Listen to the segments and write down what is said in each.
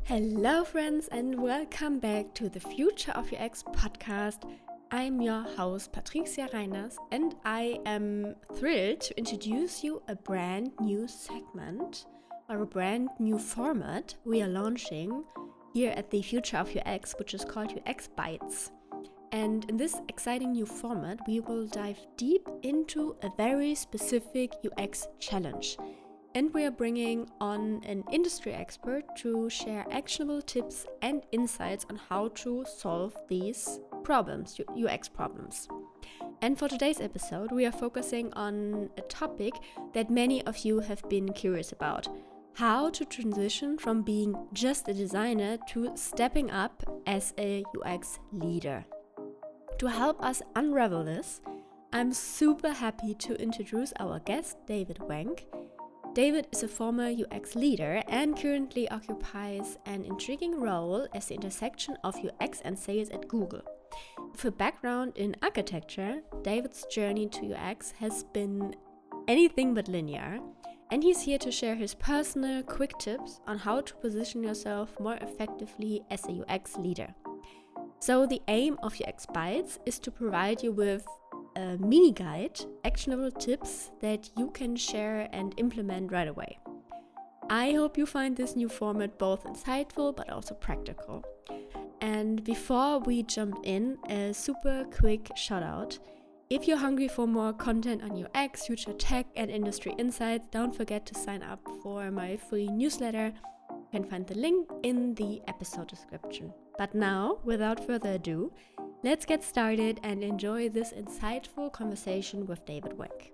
Hello, friends, and welcome back to the Future of UX podcast. I'm your host, Patricia Reiners, and I am thrilled to introduce you a brand new segment or a brand new format we are launching here at the Future of UX, which is called UX Bites. And in this exciting new format, we will dive deep into a very specific UX challenge. And we are bringing on an industry expert to share actionable tips and insights on how to solve these problems, UX problems. And for today's episode, we are focusing on a topic that many of you have been curious about: how to transition from being just a designer to stepping up as a UX leader. To help us unravel this, I'm super happy to introduce our guest, David Wenk. David is a former UX leader and currently occupies an intriguing role as the intersection of UX and sales at Google. With a background in architecture, David's journey to UX has been anything but linear, and he's here to share his personal quick tips on how to position yourself more effectively as a UX leader. So the aim of UX Bites is to provide you with a mini guide, actionable tips that you can share and implement right away. I hope you find this new format both insightful but also practical. And before we jump in, a super quick shout out. If you're hungry for more content on UX, future tech, and industry insights, don't forget to sign up for my free newsletter. You can find the link in the episode description. But now, without further ado, let's get started and enjoy this insightful conversation with David Wenk.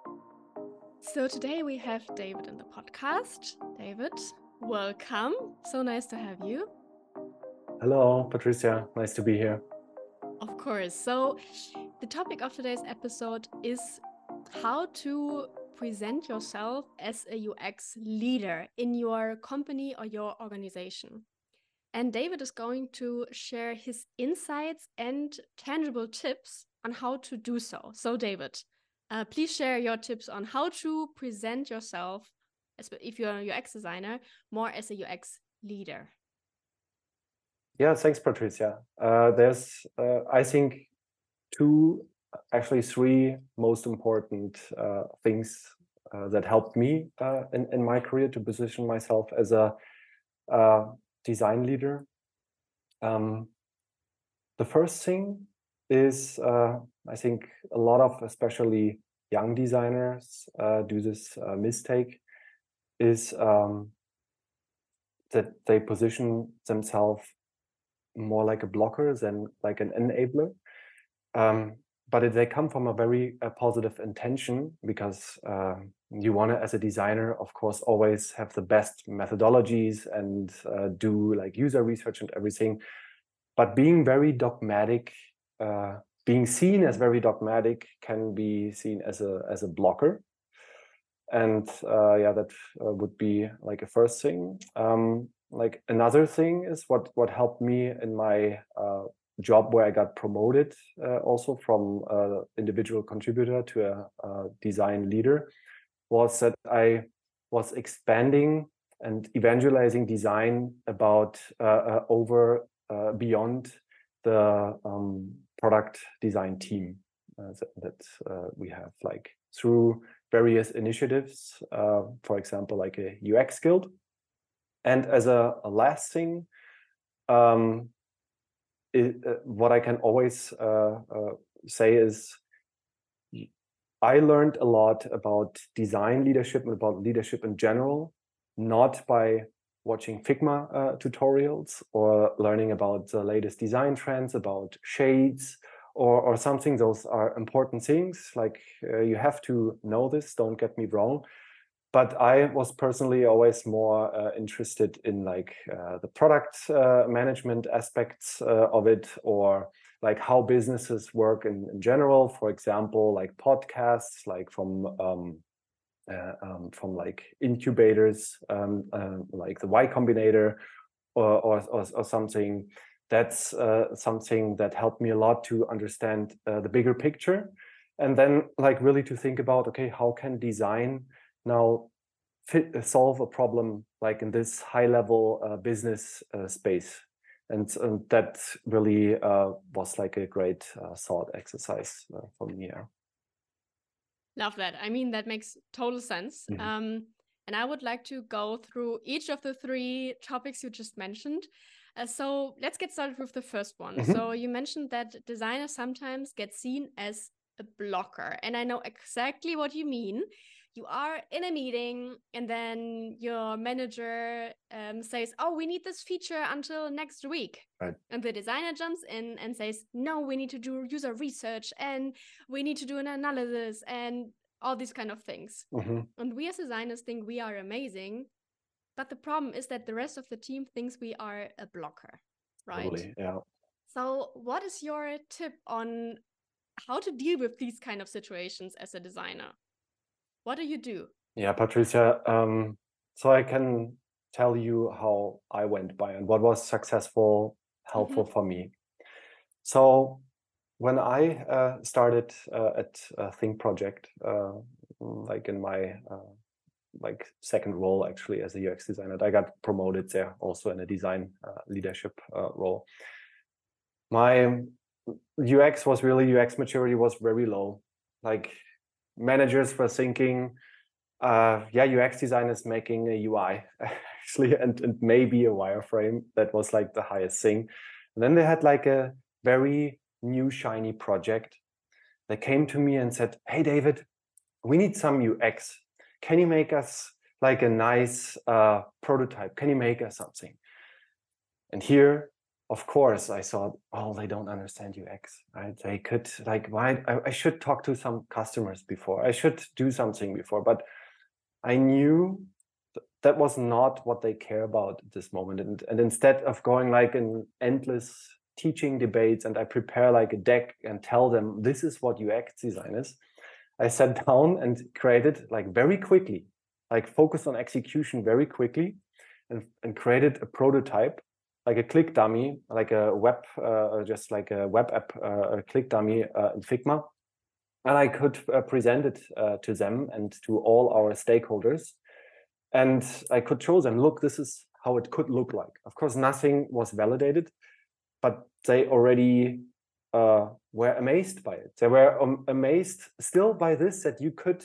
So today we have David in the podcast. David, welcome. So nice to have you. Hello, Patricia. Nice to be here. Of course. So the topic of today's episode is how to present yourself as a UX leader in your company or your organization. And David is going to share his insights and tangible tips on how to do so. So David, please share your tips on how to present yourself, if you're a UX designer, more as a UX leader. Yeah, thanks, Patricia. There's, I think, three most important things that helped me in my career to position myself as a design leader. The first thing is, I think a lot of especially young designers do this mistake, is that they position themselves more like a blocker than like an enabler. But they come from a very positive intention, because you want to, as a designer, of course, always have the best methodologies and do like user research and everything. But being very dogmatic, being seen as very dogmatic, can be seen as a blocker. And that would be like a first thing. Like another thing is what helped me in my job, where I got promoted also from individual contributor to a design leader, was that I was expanding and evangelizing design about beyond the product design team that we have, like through various initiatives, for example, like a UX Guild. And as a last thing, what I can always say is, I learned a lot about design leadership and about leadership in general, not by watching Figma tutorials or learning about the latest design trends, about shades or something. Those are important things. Like you have to know this, don't get me wrong. But I was personally always more interested in like the product management aspects of it, or like how businesses work in general. For example, like podcasts, like from like incubators, like the Y Combinator, or something. That's something that helped me a lot to understand the bigger picture, and then like really to think about, okay, how can design now solve a problem like in this high level business space. And that really was like a great thought exercise for me. Yeah. Love that. I mean, that makes total sense. Mhm. And I would like to go through each of the 3 topics you just mentioned. So let's get started with the first one. So you mentioned that designers sometimes get seen as a blocker. And I know exactly what you mean. You are in a meeting and then your manager says, oh, we need this feature until next week. Right. And the designer jumps in and says, no, we need to do user research and we need to do an analysis and all these kind of things. And we as designers think we are amazing. But the problem is that the rest of the team thinks we are a blocker, right? Totally, yeah. So what is your tip on how to deal with these kind of situations as a designer? What do you do? Yeah, Patricia. So I can tell you how I went by and what was successful, helpful for me. So when I started at Think Project, like in my like second role actually as a UX designer, I got promoted there also in a design leadership role. My UX maturity was very low. Like managers were thinking, yeah, UX design is making a UI actually, and maybe a wireframe. That was like the highest thing. And then they had like a very new shiny project. They came to me and said, hey, David, we need some UX. Can you make us like a nice prototype? Can you make us something? And here, of course, I thought, oh, they don't understand UX, right? They could like, why? I should talk to some customers before. I should do something before. But I knew that was not what they care about at this moment. And instead of going like an endless teaching debates and I prepare like a deck and tell them this is what UX design is, I sat down and created like very quickly, like focused on execution very quickly and created a prototype, like a click dummy, like a web, just like a web app, a click dummy in Figma. And I could present it to them and to all our stakeholders. And I could show them, look, this is how it could look like. Of course, nothing was validated, but they already were amazed by it. They were amazed still by this, that you could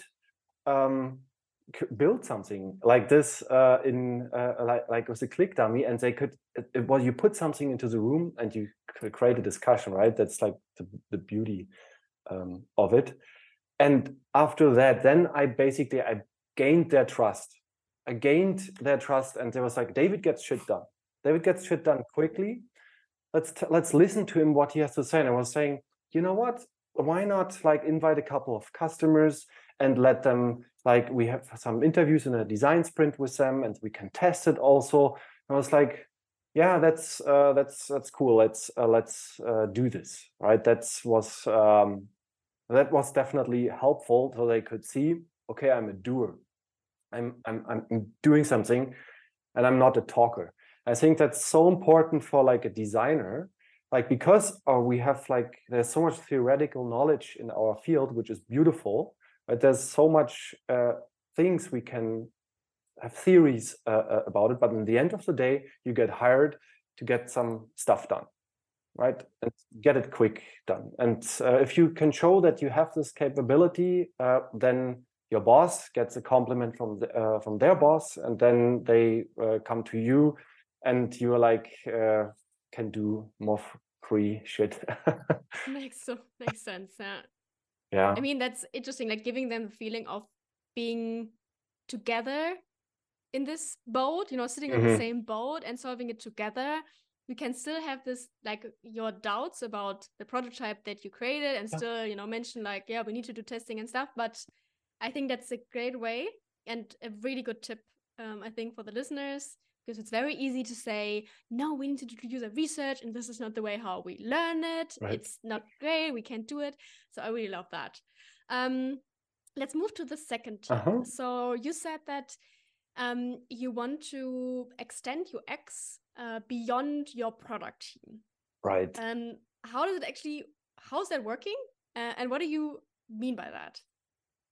build something like this like with a click dummy, and they could, well, you put something into the room and you could create a discussion, right? That's like the beauty of it. And after that, then I gained their trust. I gained their trust, and there was like, David gets shit done. David gets shit done quickly. Let's listen to him, what he has to say. And I was saying, you know what? Why not like invite a couple of customers and let them, like, we have some interviews in a design sprint with them, and we can test it also. And I was like, yeah, that's cool. Let's do this, right? That was definitely helpful, so they could see, okay, I'm a doer. I'm doing something, and I'm not a talker. I think that's so important for like a designer, like, because we have like, there's so much theoretical knowledge in our field, which is beautiful, but there's so much things we can have theories about it. But in the end of the day, you get hired to get some stuff done, right? And get it quick done. And if you can show that you have this capability, then your boss gets a compliment from their boss, and then they come to you, and you're like, can do more free shit. Makes sense. Yeah. I mean, that's interesting, like giving them the feeling of being together in this boat, sitting on the same boat and solving it together. You can still have this, like, your doubts about the prototype that you created and still, mention like, yeah, we need to do testing and stuff. But I think that's a great way and a really good tip, I think, for the listeners, because it's very easy to say, no, we need to do user research and this is not the way how we learn it. Right. It's not great. We can't do it. So I really love that. Let's move to the second tip. So you said that you want to extend UX beyond your product team. Right. How's that working? And what do you mean by that?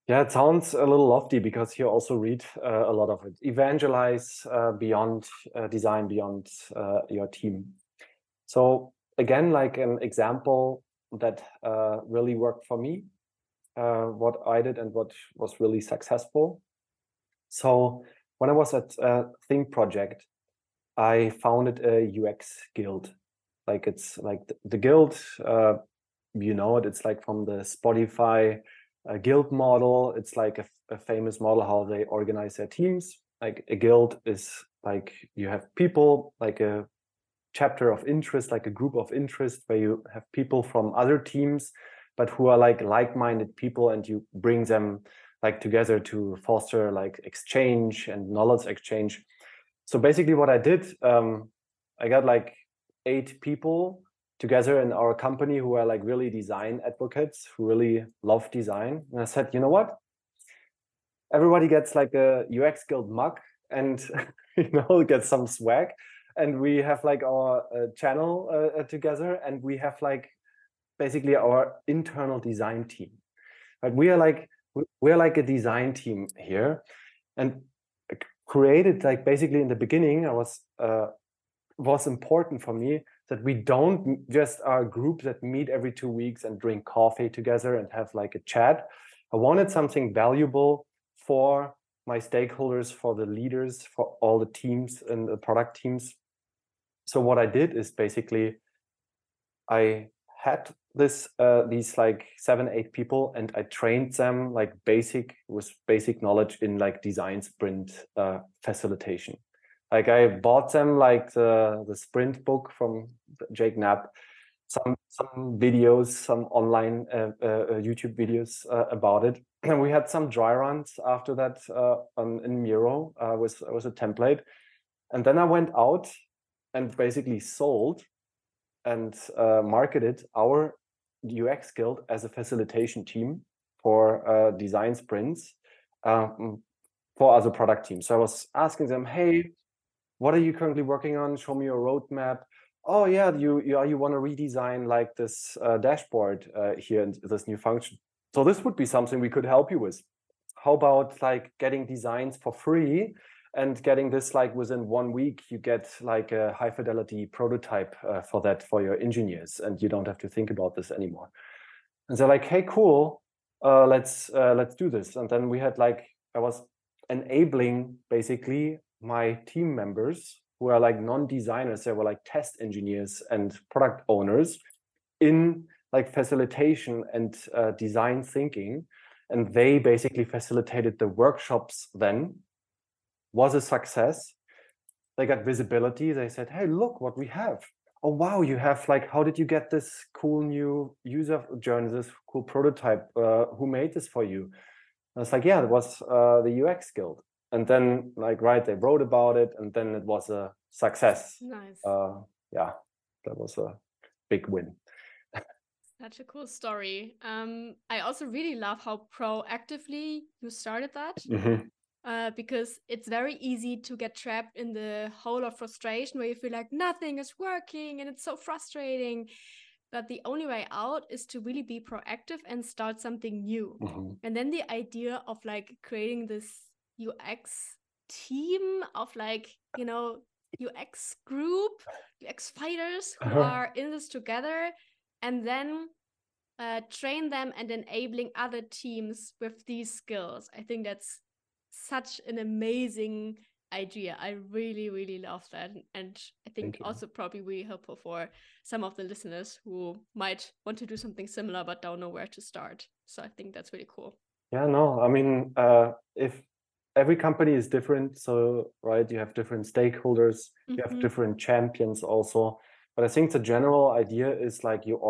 Yeah, it sounds a little lofty because you also read a lot of it. Evangelize beyond design, beyond your team. So again, like an example that really worked for me, what I did and what was really successful. So when I was at Think Project, I founded a UX guild. Like it's like the guild, you know it. It's like from the Spotify guild model. It's like a famous model how they organize their teams. Like a guild is like you have people, like a chapter of interest, like a group of interest where you have people from other teams, but who are like-minded people, and you bring them like together to foster like exchange and knowledge exchange. So basically what I did, I got like 8 people together in our company who are like really design advocates, who really love design. And I said, you know what? Everybody gets like a UX Guild mug and gets some swag. And we have like our channel together, and we have like basically our internal design team. But we are like a design team here, and created like basically in the beginning, I was important for me that we don't just are a group that meet every 2 weeks and drink coffee together and have like a chat. I wanted something valuable for my stakeholders, for the leaders, for all the teams and the product teams. So what I did is basically I had these like 7-8 people, and I trained them like with basic knowledge in like design sprint facilitation. Like I bought them like the sprint book from Jake Knapp, some videos, some online YouTube videos about it. And we had some dry runs after that in Miro with a template. And then I went out and basically sold and marketed our UX Guild as a facilitation team for design sprints for other product teams. So I was asking them, hey, what are you currently working on? Show me your roadmap. Oh yeah, you want to redesign like this dashboard here and this new function. So this would be something we could help you with. How about like getting designs for free and getting this like within 1 week, you get like a high fidelity prototype for your engineers, and you don't have to think about this anymore. And they're like, hey, cool, let's do this. And then we had like, I was enabling basically my team members who are like non-designers, they were like test engineers and product owners in like facilitation and design thinking. And they basically facilitated the workshops then. Was a success. They got visibility. They said, hey, look what we have. Oh, wow, you have like, how did you get this cool new user journey, this cool prototype? Who made this for you? I was like, yeah, it was the UX Guild. And then like, right, they wrote about it, and then it was a success. Nice. Yeah, that was a big win. Such a cool story. I also really love how proactively you started that. Mm-hmm. Because it's very easy to get trapped in the hole of frustration where you feel like nothing is working and it's so frustrating. But the only way out is to really be proactive and start something new. Mm-hmm. And then the idea of like creating this UX team of like, UX group, UX fighters who are in this together, and then train them and enabling other teams with these skills. I think that's such an amazing idea. I really, really love that. And I think also probably really helpful for some of the listeners who might want to do something similar but don't know where to start. So I think that's really cool. Yeah, no, I mean, if every company is different, so right, you have different stakeholders, you have different champions also. But I think the general idea is like you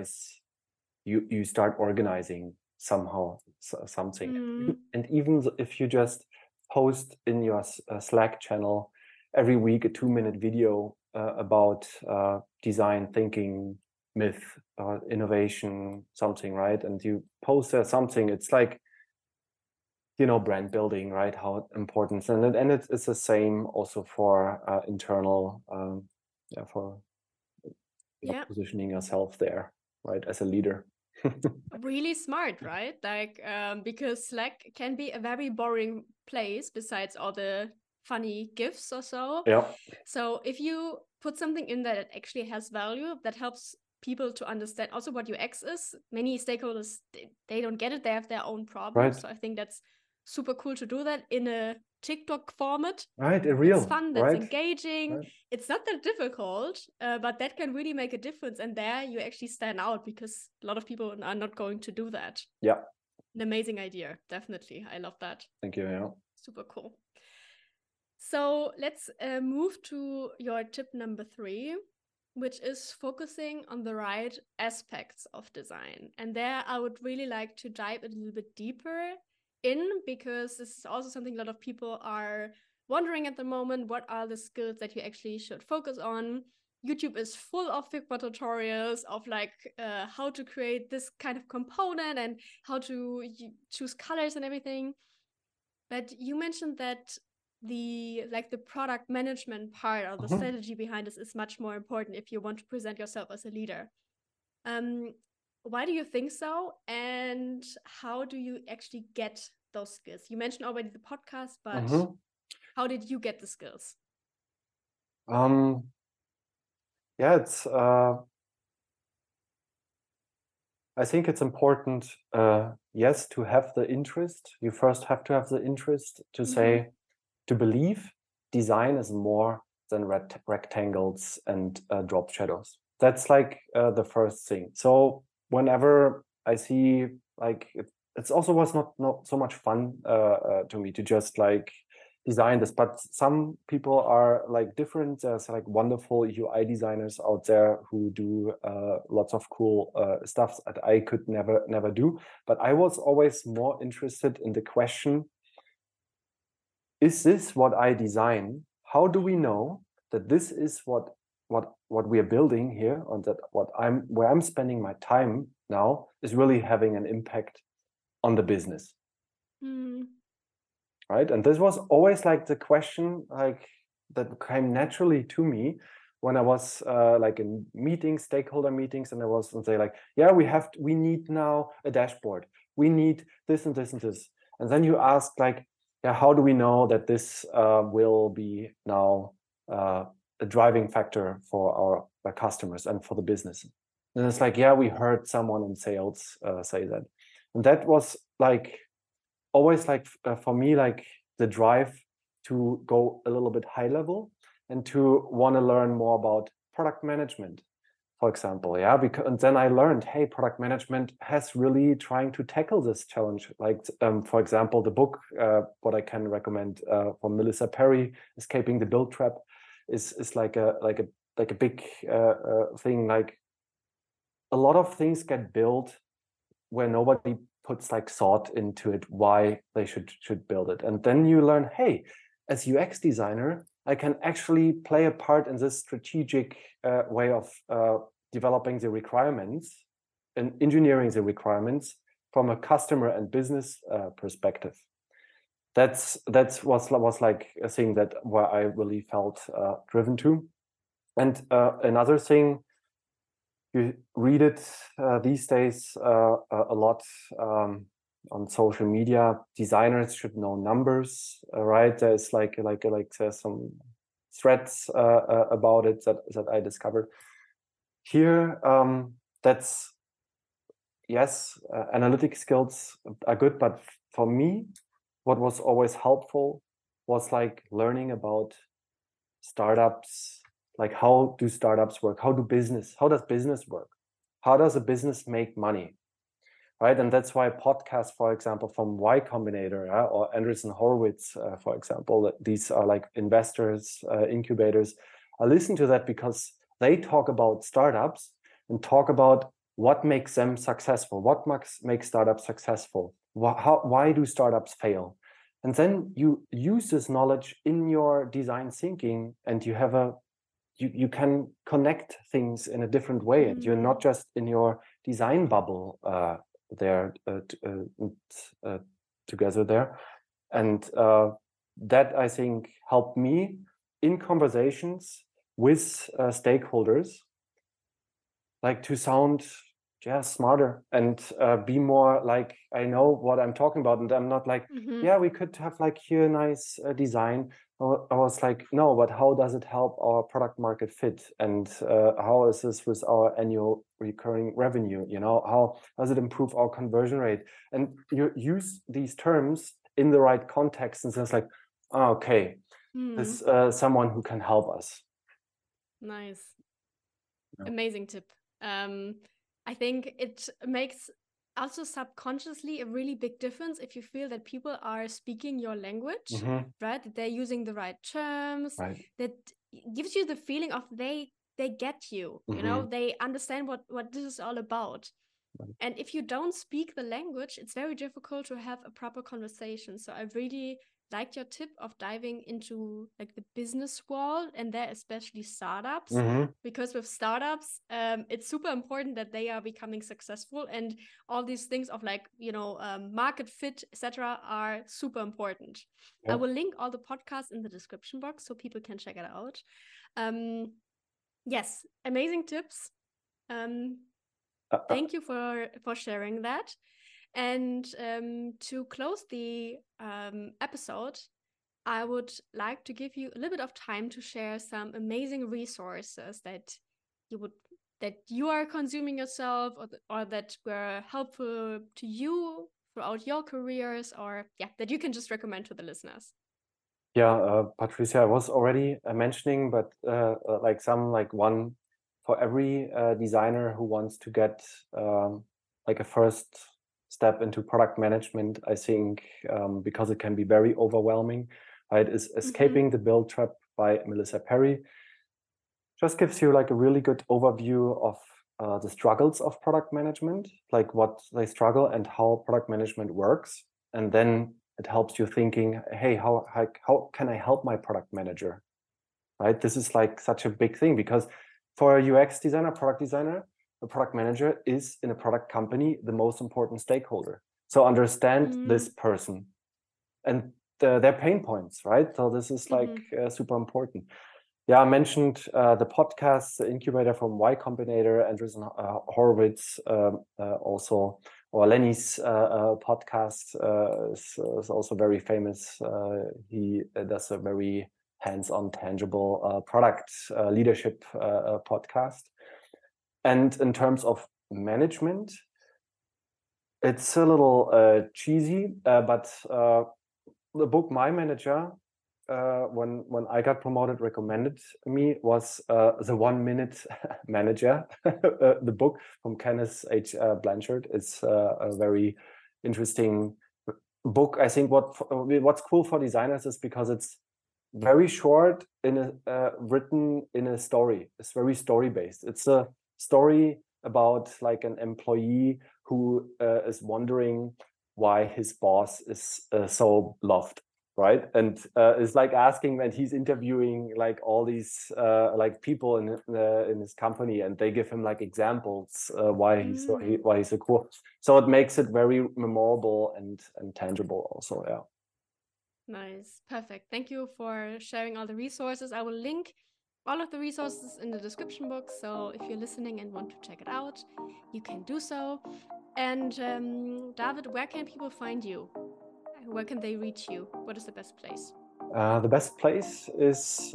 start organizing somehow something. And even if you just post in your Slack channel every week a 2-minute video about design thinking, myth, innovation, something, right? And you post there something, it's like, brand building, right? How important, and it's the same also for internal, for positioning yourself there, right, as a leader. Really smart, right? Like, because Slack can be a very boring place besides all the funny GIFs or so. Yeah. So if you put something in there that actually has value, that helps people to understand also what UX is. Many stakeholders, they don't get it. They have their own problems. Right. So I think that's super cool to do that in a TikTok format. Right. That's Real. fun, that's Right. engaging. Right. It's not that difficult, but that can really make a difference. And there you actually stand out because a lot of people are not going to do that. Yeah. An amazing idea. Definitely. I love that. Thank you. Yeah. Super cool. So let's move to your tip number 3, which is focusing on the right aspects of design. And there I would really like to dive a little bit deeper in, because this is also something a lot of people are wondering at the moment. What are the skills that you actually should focus on? YouTube is full of Figma tutorials of like how to create this kind of component and how to choose colors and everything. But you mentioned that the product management part or the strategy behind this is much more important if you want to present yourself as a leader. Why do you think so? And how do you actually get those skills? You mentioned already the podcast, but how did you get the skills? Yeah, it's I think it's important, yes, to have the interest. You first have to have the interest to say, to believe design is more than rectangles and drop shadows. That's like the first thing. So whenever I see, like, it's also was not so much fun to me to just like design this, but some people are like different. There's like wonderful UI designers out there who do lots of cool stuff that I could never do. But I was always more interested in the question, is this what I design? How do we know that this is what we are building here, and that where I'm spending my time now is really having an impact on the business? Right? And this was always like the question, like, that came naturally to me when I was like in meetings, stakeholder meetings, and I was and say like, yeah, we need now a dashboard. We need this and this and this. And then you ask like, yeah, how do we know that this will be now a driving factor for our customers and for the business? And it's like, yeah, we heard someone in sales say that. And that was like always like for me, like the drive to go a little bit high level and to want to learn more about product management, for example. Yeah, because and then I learned, hey, product management has really trying to tackle this challenge. Like, for example, the book, what I can recommend from Melissa Perry, Escaping the Build Trap, is like a big thing. Like a lot of things get built where nobody puts like thought into it, why they should build it. And then you learn, hey, as UX designer, I can actually play a part in this strategic way of developing the requirements and engineering the requirements from a customer and business perspective. That was like a thing that where I really felt driven to. And another thing, you read it these days a lot on social media. Designers should know numbers, right? There's like there's some threads about it that I discovered here. That's yes, analytic skills are good, but for me, what was always helpful was like learning about startups. Like, how do startups work? How does business work? How does a business make money? Right. And that's why podcasts, for example, from Y Combinator or Andreessen Horowitz, for example, these are like investors, incubators. I listen to that because they talk about startups and talk about what makes them successful, what makes startups successful, why do startups fail? And then you use this knowledge in your design thinking, and you have you can connect things in a different way, and you're not just in your design bubble there together there. And that, I think, helped me in conversations with stakeholders, like to sound smarter and be more like, I know what I'm talking about, and I'm not like, yeah, we could have like here a nice design. I was like, no, but how does it help our product market fit, and how is this with our annual recurring revenue? How does it improve our conversion rate? And you use these terms in the right context, and so it's like, oh, okay, this someone who can help us. Nice. Amazing tip. I think it makes also subconsciously a really big difference if you feel that people are speaking your language, right? That they're using the right terms, right. That gives you the feeling of they get you, they understand what this is all about. Right. And if you don't speak the language, it's very difficult to have a proper conversation. So I really liked your tip of diving into like the business world, and there especially startups, because with startups, it's super important that they are becoming successful, and all these things of like, market fit, etc., are super important. Yep. I will link all the podcasts in the description box so people can check it out. Yes, amazing tips. Thank you for sharing that. And to close the episode, I would like to give you a little bit of time to share some amazing resources that you are consuming yourself, or that were helpful to you throughout your careers, or that you can just recommend to the listeners. Yeah, Patricia, I was already mentioning, but like one for every designer who wants to get like a first step into product management, I think, because it can be very overwhelming, right? Is Escaping the Build Trap by Melissa Perry. Just gives you like a really good overview of the struggles of product management, like what they struggle and how product management works. And then it helps you thinking, hey, how can I help my product manager, right? This is like such a big thing, because for a UX designer, product designer, a product manager is in a product company the most important stakeholder. So understand this person and their pain points, right? So this is like super important. Yeah, I mentioned the podcast, the incubator from Y Combinator, Andreessen Horowitz, also, or Lenny's podcast is also very famous. He does a very hands-on, tangible product leadership podcast. And in terms of management, it's a little cheesy, but the book My Manager, when I got promoted, recommended me, was The 1 Minute Manager. The book from Kenneth H. Blanchard. It's a very interesting book. I think what's cool for designers is because it's very short, written in a story. It's very story based. It's a story about like an employee who is wondering why his boss is so loved, right? And it's like asking, and he's interviewing like all these like people in his company, and they give him like examples why he's so cool. So it makes it very memorable and tangible also. Yeah. Nice, perfect. Thank you for sharing all the resources. I will link all of the resources in the description box, so if you're listening and want to check it out, you can do so. And David, where can people find you? Where can they reach you? What is the best place? The best place is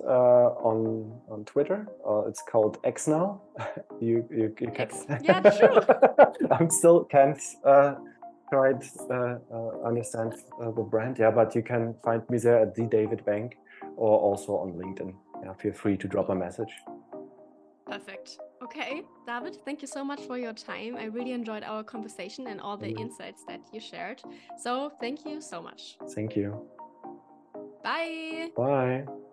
on Twitter. It's called X now. you can. X. Yeah, true. I still can't quite understand the brand. Yeah, but you can find me there at the David Bank, or also on LinkedIn. Yeah, feel free to drop a message. Perfect. Okay, David, thank you so much for your time. I really enjoyed our conversation and all the insights that you shared. So thank you so much. Thank you. Bye. Bye.